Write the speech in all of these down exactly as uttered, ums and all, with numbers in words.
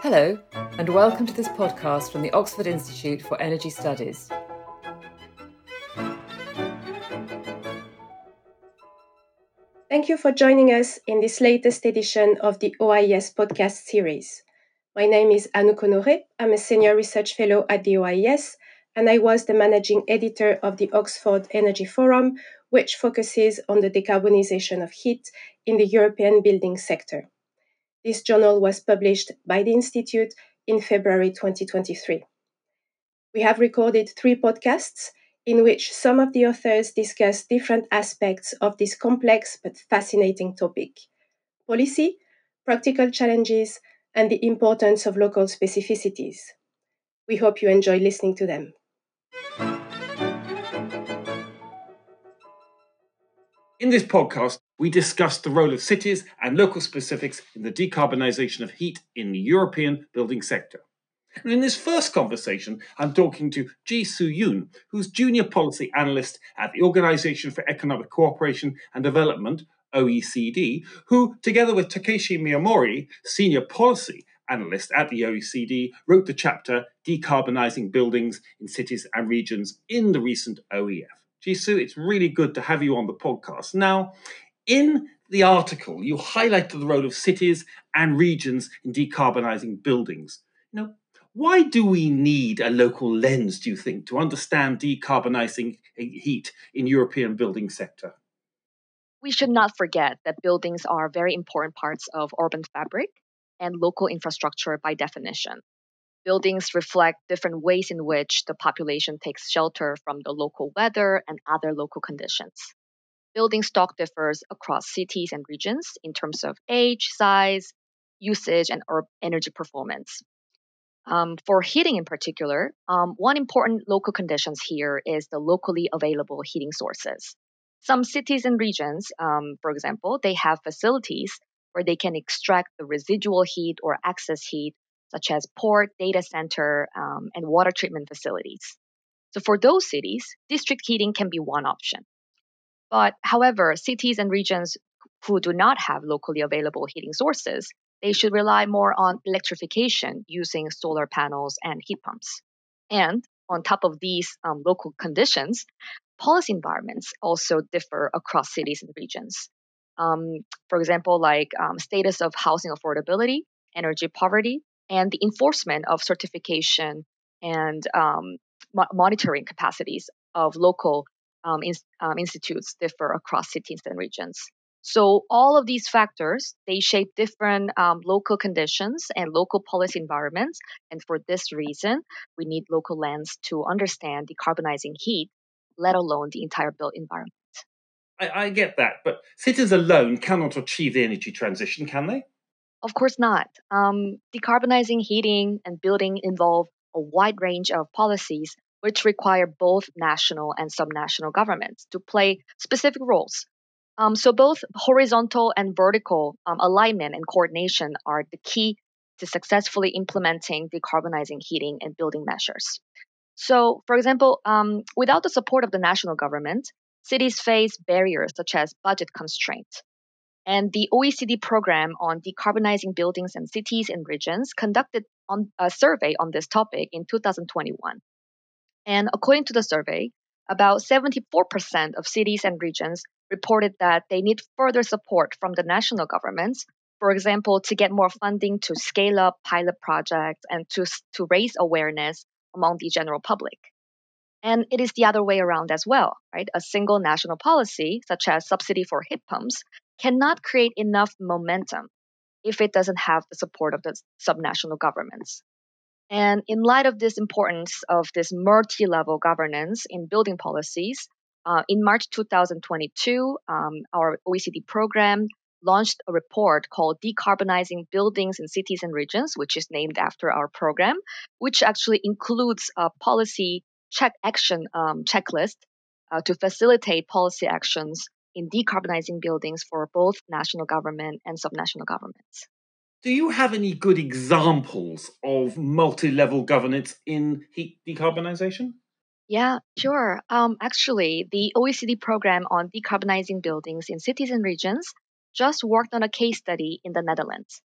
Hello, and welcome to this podcast from the Oxford Institute for Energy Studies. Thank you for joining us in this latest edition of the O I E S podcast series. My name is Anouk Honoré. I'm a senior research fellow at the O I E S, and I was the managing editor of the Oxford Energy Forum, which focuses on the decarbonization of heat in the European building sector. This journal was published by the Institute in February twenty twenty-three. We have recorded three podcasts in which some of the authors discuss different aspects of this complex but fascinating topic: policy, practical challenges, and the importance of local specificities. We hope you enjoy listening to them. In this podcast, we discuss the role of cities and local specifics in the decarbonisation of heat in the European building sector. And in this first conversation, I'm talking to Ji-Soo Yoon, who's Junior Policy Analyst at the Organisation for Economic Cooperation and Development, O E C D, who, together with Takeshi Miyamori, Senior Policy Analyst at the O E C D, wrote the chapter Decarbonising Buildings in Cities and Regions in the recent O E F. Ji-Soo, it's really good to have you on the podcast. Now, in the article, you highlighted the role of cities and regions in decarbonising buildings. You know, why do we need a local lens, do you think, to understand decarbonising heat in European building sector? We should not forget that buildings are very important parts of urban fabric and local infrastructure by definition. Buildings reflect different ways in which the population takes shelter from the local weather and other local conditions. Building stock differs across cities and regions in terms of age, size, usage, and energy performance. Um, for heating in particular, um, one important local conditions here is the locally available heating sources. Some cities and regions, um, for example, they have facilities where they can extract the residual heat or excess heat, such as port, data center, um, and water treatment facilities. So for those cities, district heating can be one option. But however, cities and regions who do not have locally available heating sources, they should rely more on electrification using solar panels and heat pumps. And on top of these um, local conditions, policy environments also differ across cities and regions. Um, for example, like um, status of housing affordability, energy poverty, and the enforcement of certification and um, mo- monitoring capacities of local um, in, um, institutes differ across cities and regions. So all of these factors, they shape different um, local conditions and local policy environments. And for this reason, we need local lens to understand decarbonizing heat, let alone the entire built environment. I, I get that, but cities alone cannot achieve the energy transition, can they? Of course not. Um, decarbonizing heating and building involve a wide range of policies which require both national and subnational governments to play specific roles. Um, so both horizontal and vertical um, alignment and coordination are the key to successfully implementing decarbonizing heating and building measures. So, for example, um, without the support of the national government, cities face barriers such as budget constraints. And the O E C D program on decarbonizing buildings and cities and regions conducted on a survey on this topic in two thousand twenty-one. And according to the survey, about seventy-four percent of cities and regions reported that they need further support from the national governments, for example, to get more funding to scale up pilot projects and to, to raise awareness among the general public. And it is the other way around as well, right? A single national policy, such as subsidy for heat pumps, cannot create enough momentum if it doesn't have the support of the subnational governments. And in light of this importance of this multi-level governance in building policies, uh, in March two thousand twenty-two, um, our O E C D program launched a report called Decarbonizing Buildings in Cities and Regions, which is named after our program, which actually includes a policy check action um, checklist uh, to facilitate policy actions in decarbonizing buildings for both national government and subnational governments. Do you have any good examples of multi-level governance in heat decarbonisation? Yeah, sure. Um, actually, the O E C D program on decarbonizing buildings in cities and regions just worked on a case study in the Netherlands.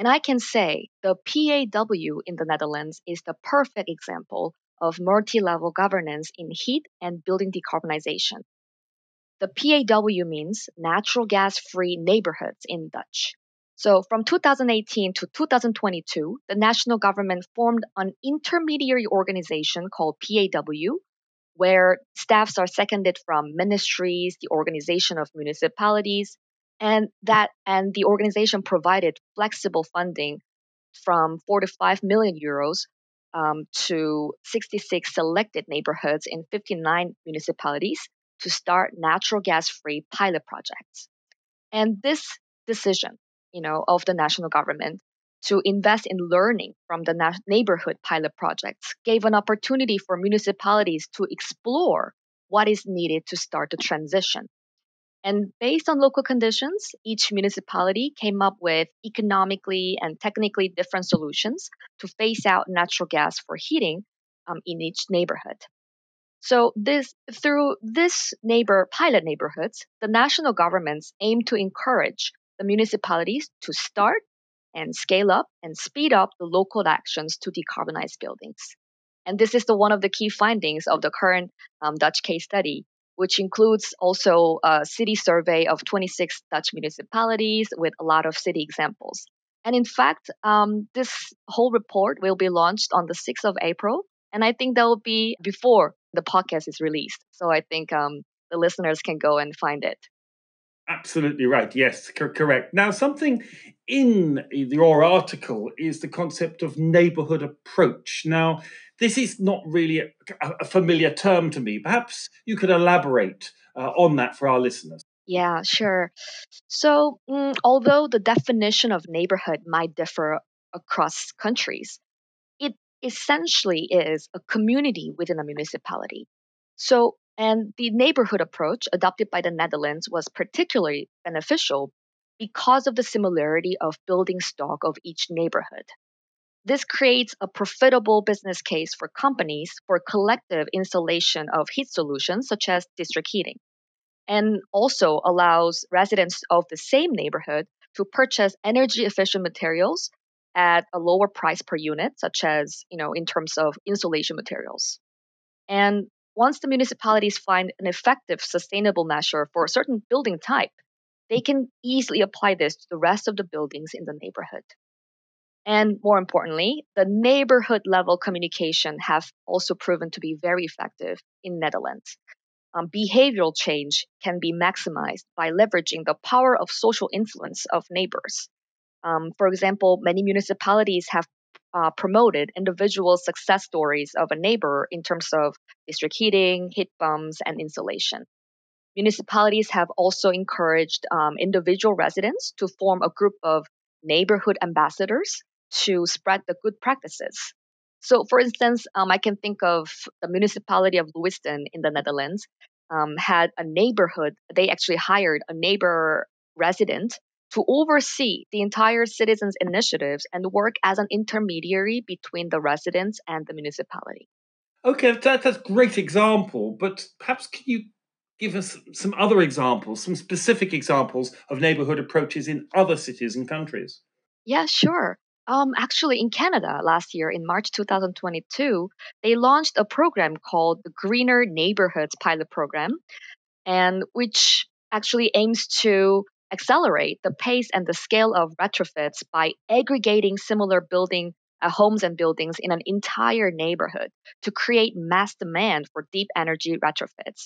And I can say the P A W in the Netherlands is the perfect example of multi-level governance in heat and building decarbonization. The P A W means natural gas-free neighborhoods in Dutch. So from two thousand eighteen to two thousand twenty-two, the national government formed an intermediary organization called P A W, where staffs are seconded from ministries, the organization of municipalities, and that and the organization provided flexible funding from four to five million euros um, to sixty-six selected neighborhoods in fifty-nine municipalities to start natural gas-free pilot projects. And this decision, you know, of the national government to invest in learning from the na- neighborhood pilot projects gave an opportunity for municipalities to explore what is needed to start the transition. And based on local conditions, each municipality came up with economically and technically different solutions to phase out natural gas for heating um, in each neighborhood. So this through this neighbor pilot neighborhoods, the national governments aim to encourage the municipalities to start and scale up and speed up the local actions to decarbonize buildings. And this is the one of the key findings of the current um, Dutch case study, which includes also a city survey of twenty-six Dutch municipalities with a lot of city examples. And in fact, um, this whole report will be launched on the sixth of April. And I think that will be before the podcast is released. So I think um, the listeners can go and find it. Absolutely right. Yes, co- correct. Now, something in your article is the concept of neighbourhood approach. Now, this is not really a, a familiar term to me. Perhaps you could elaborate uh, on that for our listeners. Yeah, sure. So, mm, although the definition of neighborhood might differ across countries, it essentially is a community within a municipality. So, and the neighborhood approach adopted by the Netherlands was particularly beneficial because of the similarity of building stock of each neighborhood. This creates a profitable business case for companies for collective installation of heat solutions such as district heating, and also allows residents of the same neighborhood to purchase energy efficient materials at a lower price per unit, such as, you know, in terms of insulation materials. And once the municipalities find an effective sustainable measure for a certain building type, they can easily apply this to the rest of the buildings in the neighborhood. And more importantly, the neighborhood level communication have also proven to be very effective in Netherlands. Um, behavioral change can be maximized by leveraging the power of social influence of neighbors. Um, for example, many municipalities have uh, promoted individual success stories of a neighbor in terms of district heating, heat pumps, and insulation. Municipalities have also encouraged um, individual residents to form a group of neighborhood ambassadors to spread the good practices. So, for instance, um, I can think of the municipality of Lewiston in the Netherlands um, had a neighborhood. They actually hired a neighbor resident to oversee the entire citizens' initiatives and work as an intermediary between the residents and the municipality. Okay, that, that's a great example, but perhaps can you give us some other examples, some specific examples of neighbourhood approaches in other cities and countries? Yeah, sure. Um, actually, in Canada last year, in March twenty twenty-two, they launched a program called the Greener Neighborhoods Pilot Program, and which actually aims to accelerate the pace and the scale of retrofits by aggregating similar building uh, homes and buildings in an entire neighborhood to create mass demand for deep energy retrofits.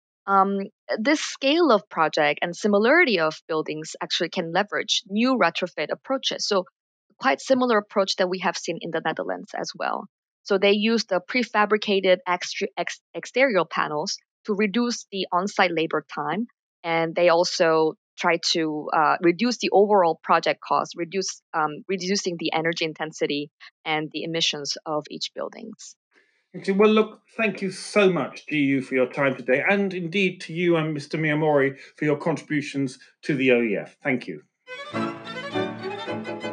Um, this scale of project and similarity of buildings actually can leverage new retrofit approaches. So, quite similar approach that we have seen in the Netherlands as well. So they use the prefabricated extra, ex, exterior panels to reduce the on-site labor time, and they also try to uh, reduce the overall project cost, reduce um, reducing the energy intensity and the emissions of each buildings. Okay, well, look, thank you so much, G U, for your time today, and indeed to you and Mister Miyamori for your contributions to the O E F. Thank you.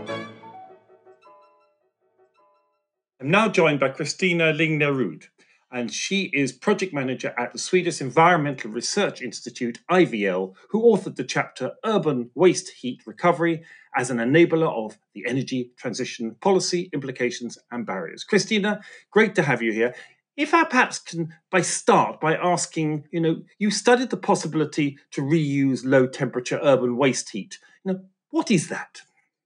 I'm now joined by Christina Lingner-Ruud, and she is project manager at the Swedish Environmental Research Institute, I V L, who authored the chapter Urban Waste Heat Recovery as an Enabler of the Energy Transition Policy Implications and Barriers. Christina, great to have you here. If I perhaps can by start by asking, you know, you studied the possibility to reuse low temperature urban waste heat. You know, what is that?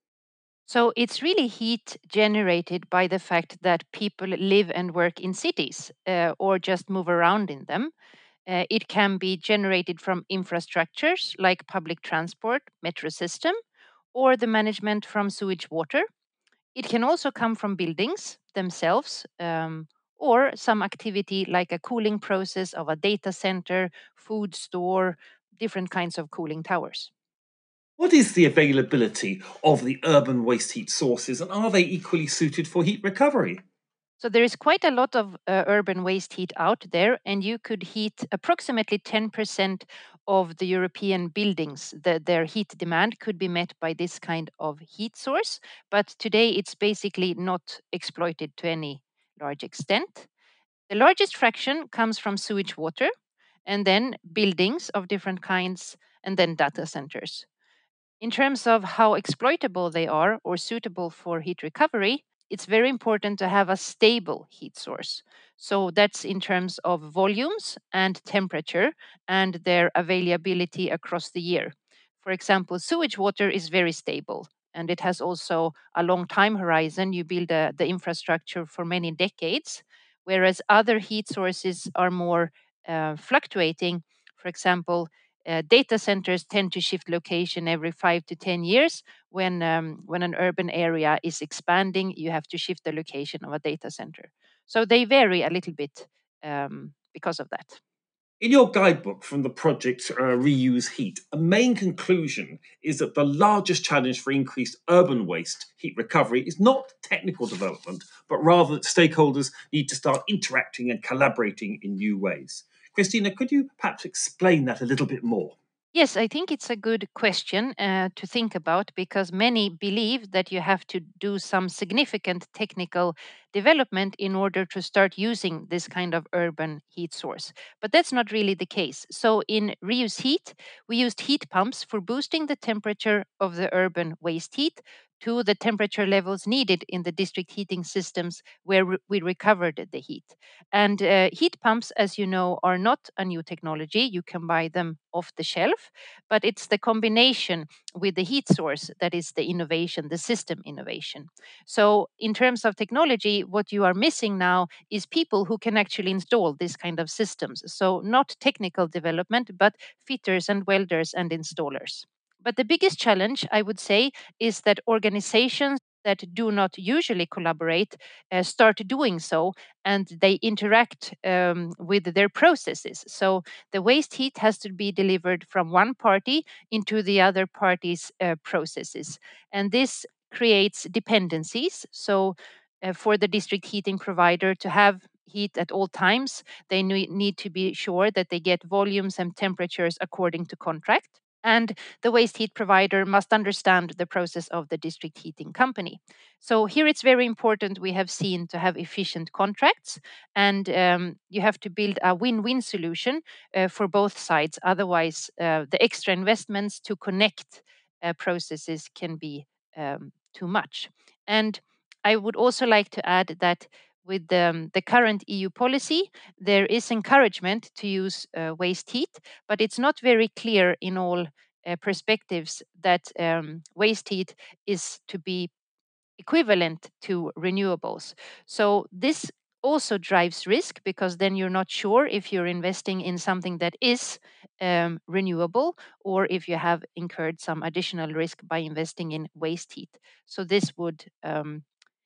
So it's really heat generated by the fact that people live and work in cities uh, or just move around in them. Uh, it can be generated from infrastructures like public transport, metro system, or the management from sewage water. It can also come from buildings themselves, um, or some activity like a cooling process of a data center, food store, different kinds of cooling towers. What is the availability of the urban waste heat sources, and are they equally suited for heat recovery? So there is quite a lot of uh, urban waste heat out there, and you could heat approximately ten percent of the European buildings. The, their heat demand could be met by this kind of heat source, but today it's basically not exploited to any large extent. The largest fraction comes from sewage water, and then buildings of different kinds, and then data centers. In terms of how exploitable they are or suitable for heat recovery, it's very important to have a stable heat source. So that's in terms of volumes and temperature and their availability across the year. For example, sewage water is very stable and it has also a long time horizon. You build a, the infrastructure for many decades, whereas other heat sources are more uh, fluctuating. For example, uh, data centers tend to shift location every five to ten years. When, um, when an urban area is expanding, you have to shift the location of a data center. So they vary a little bit um, because of that. In your guidebook from the project uh, Reuse Heat, a main conclusion is that the largest challenge for increased urban waste heat recovery is not technical development, but rather that stakeholders need to start interacting and collaborating in new ways. Christina, could you perhaps explain that a little bit more? Yes, I think it's a good question uh, to think about because many believe that you have to do some significant technical development in order to start using this kind of urban heat source. But that's not really the case. So, in Reuse Heat, we used heat pumps for boosting the temperature of the urban waste heat to the temperature levels needed in the district heating systems where re- we recovered the heat. And uh, heat pumps, as you know, are not a new technology. You can buy them off the shelf, but it's the combination with the heat source that is the innovation, the system innovation. So, in terms of technology, what you are missing now is people who can actually install this kind of systems. So, not technical development, but fitters and welders and installers. But the biggest challenge, I would say, is that organizations that do not usually collaborate uh, start doing so and they interact um, with their processes. So the waste heat has to be delivered from one party into the other party's uh, processes. And this creates dependencies. So uh, for the district heating provider to have heat at all times, they ne- need to be sure that they get volumes and temperatures according to contract. And the waste heat provider must understand the process of the district heating company. So here it's very important, we have seen, to have efficient contracts, and um, you have to build a win-win solution uh, for both sides. Otherwise, uh, the extra investments to connect uh, processes can be um, too much. And I would also like to add that with the, the current E U policy, there is encouragement to use uh, waste heat, but it's not very clear in all uh, perspectives that um, waste heat is to be equivalent to renewables. So this also drives risk because then you're not sure if you're investing in something that is um, renewable or if you have incurred some additional risk by investing in waste heat. So this would um,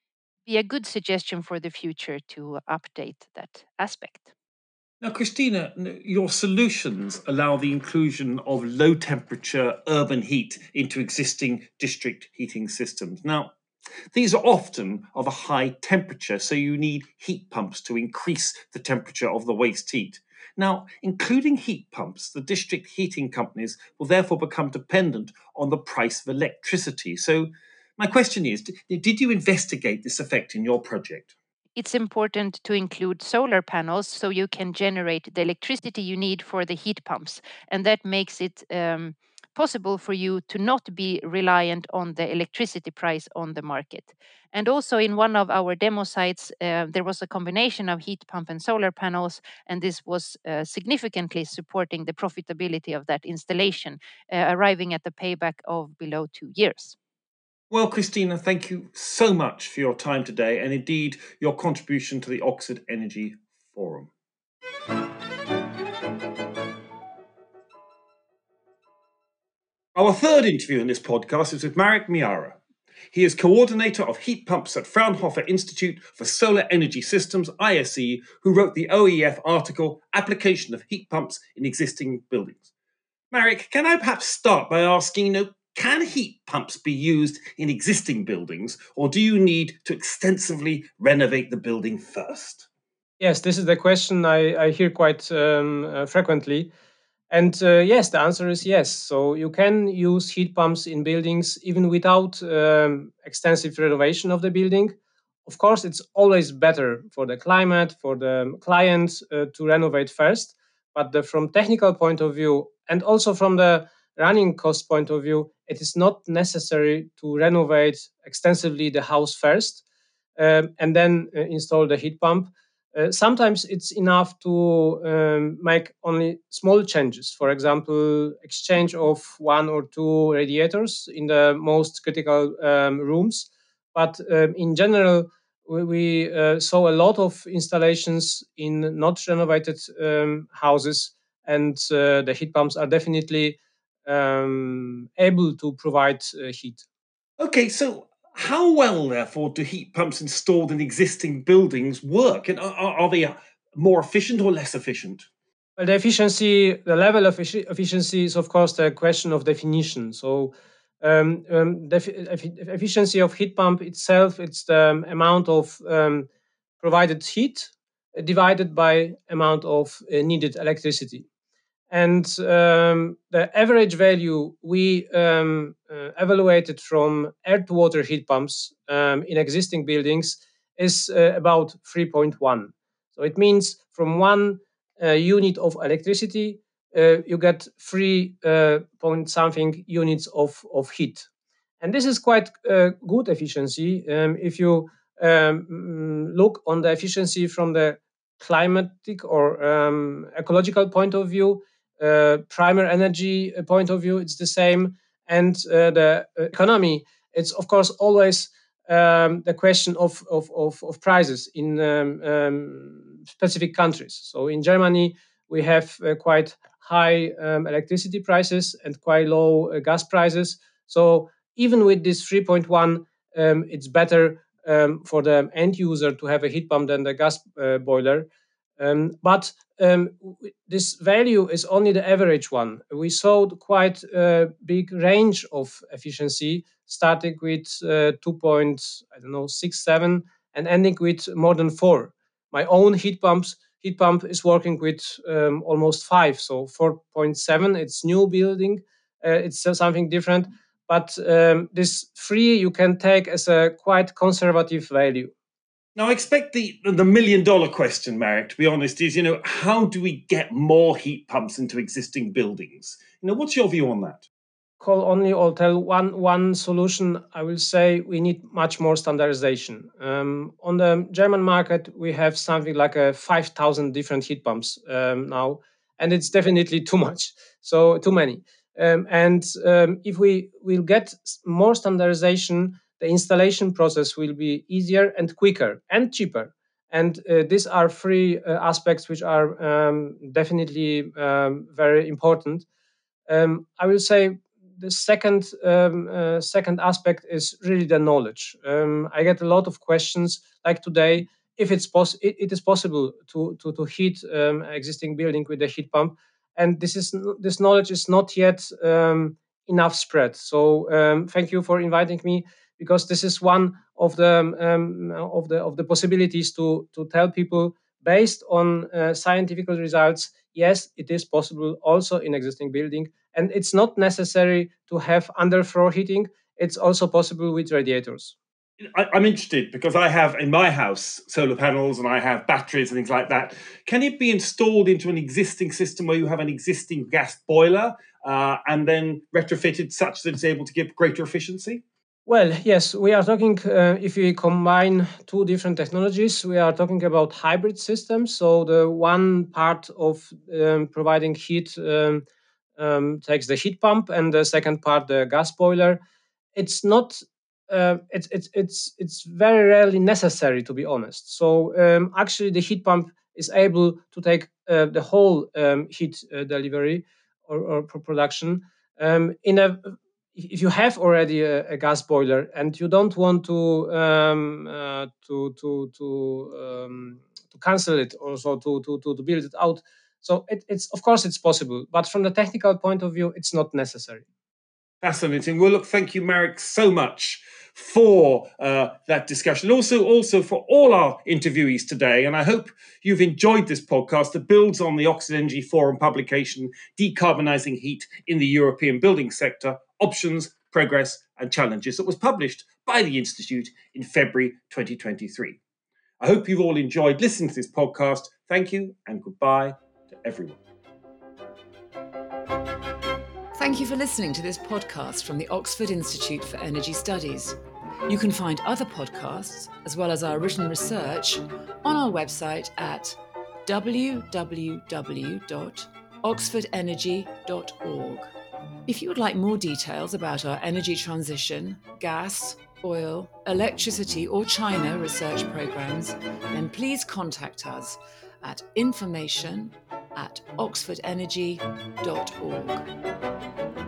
be a good suggestion for the future to update that aspect. Now, Christina, your solutions allow the inclusion of low temperature urban heat into existing district heating systems. Now, these are often of a high temperature, so you need heat pumps to increase the temperature of the waste heat. Now, including heat pumps, the district heating companies will therefore become dependent on the price of electricity. So, my question is, did you investigate this effect in your project? it's important to include solar panels so you can generate the electricity you need for the heat pumps. And that makes it um, possible for you to not be reliant on the electricity price on the market. And also, in one of our demo sites, uh, there was a combination of heat pump and solar panels, and this was uh, significantly supporting the profitability of that installation, uh, arriving at the payback of below two years. Well, Christina, thank you so much for your time today and indeed your contribution to the Oxford Energy Forum. Our third interview in this podcast is with Marek Miara. He is coordinator of heat pumps at Fraunhofer Institute for Solar Energy Systems, I S E, who wrote the O E F article, Application of Heat Pumps in Existing Buildings. Marek, can I perhaps start by asking, you know, can heat pumps be used in existing buildings, or do you need to extensively renovate the building first? Yes, this is the question I, I hear quite um, uh, frequently. And uh, yes, the answer is yes. So you can use heat pumps in buildings even without um, extensive renovation of the building. Of course, it's always better for the climate, for the client uh, to renovate first. But the, from technical point of view, and also from the running cost point of view, it is not necessary to renovate extensively the house first um, and then uh, install the heat pump. Uh, sometimes it's enough to um, make only small changes. For example, exchange of one or two radiators in the most critical um, rooms. But um, in general, we, we uh, saw a lot of installations in not renovated um, houses, and uh, the heat pumps are definitely um, able to provide uh, heat. Okay, so how well, therefore, do heat pumps installed in existing buildings work? And are, are they more efficient or less efficient? Well, the efficiency, the level of effi- efficiency is, of course, the question of definition. So, um, um, the eff- efficiency of heat pump itself, it's the amount of um, provided heat divided by amount of uh, needed electricity. And um, the average value we um, uh, evaluated from air-to-water heat pumps um, in existing buildings is uh, about three point one. So it means from one uh, unit of electricity, uh, you get three uh, point something units of, of heat. And this is quite uh, good efficiency um, if you um, look on the efficiency from the climatic or um, ecological point of view. Uh, primary energy point of view, it's the same. And uh, the economy, it's of course always um, the question of, of, of, of prices in um, um, specific countries. So in Germany, we have uh, quite high um, electricity prices and quite low uh, gas prices. So even with this three point one, um, it's better um, for the end user to have a heat pump than the gas uh, boiler. Um, but um, this value is only the average one. We saw quite a big range of efficiency, starting with uh, two point I don't know six seven and ending with more than four. My own heat pumps heat pump is working with um, almost five, so four point seven. It's new building. Uh, it's something different. But um, this three you can take as a quite conservative value. Now, I expect the, the million dollar question, Marek, to be honest, is, you know, how do we get more heat pumps into existing buildings? You know, what's your view on that? Call only or tell one one solution. I will say we need much more standardization. Um, on the German market, we have something like a five thousand different heat pumps um, now, and it's definitely too much. So too many. Um, and um, if we will get more standardization, the installation process will be easier and quicker and cheaper. And uh, these are three uh, aspects which are um, definitely um, very important. Um, I will say the second um, uh, second aspect is really the knowledge. Um, I get a lot of questions like today if it's pos- it, it is possible to to, to heat um, existing building with a heat pump, and this is this knowledge is not yet um, enough spread. So um, thank you for inviting me, because this is one of the um, of the of the possibilities to to tell people based on uh, scientific results. Yes, it is possible also in existing building, and it's not necessary to have underfloor heating. It's also possible with radiators. I, I'm interested because I have in my house solar panels and I have batteries and things like that. Can it be installed into an existing system where you have an existing gas boiler uh, and then retrofitted such that it's able to give greater efficiency? Well, yes, we are talking, uh, if we combine two different technologies, we are talking about hybrid systems. So the one part of um, providing heat um, um, takes the heat pump, and the second part, the gas boiler. It's not, uh, it's, it's, it's, it's very rarely necessary, to be honest. So um, actually the heat pump is able to take uh, the whole um, heat uh, delivery or, or production um, in a if you have already a, a gas boiler and you don't want to um, uh, to to to um, to cancel it, or so to to to, to build it out, so it, it's of course it's possible, but from the technical point of view, it's not necessary. Fascinating. Well, look, thank you, Marek, so much for uh, that discussion. Also, also for all our interviewees today. And I hope you've enjoyed this podcast that builds on the Oxford Energy Forum publication, Decarbonising Heat in the European Building Sector, Options, Progress and Challenges, that was published by the Institute in February twenty twenty-three. I hope you've all enjoyed listening to this podcast. Thank you and goodbye to everyone. Thank you for listening to this podcast from the Oxford Institute for Energy Studies. You can find other podcasts, as well as our written research, on our website at w w w dot oxford energy dot org. If you would like more details about our energy transition, gas, oil, electricity or China research programs, then please contact us at information at oxford energy dot org.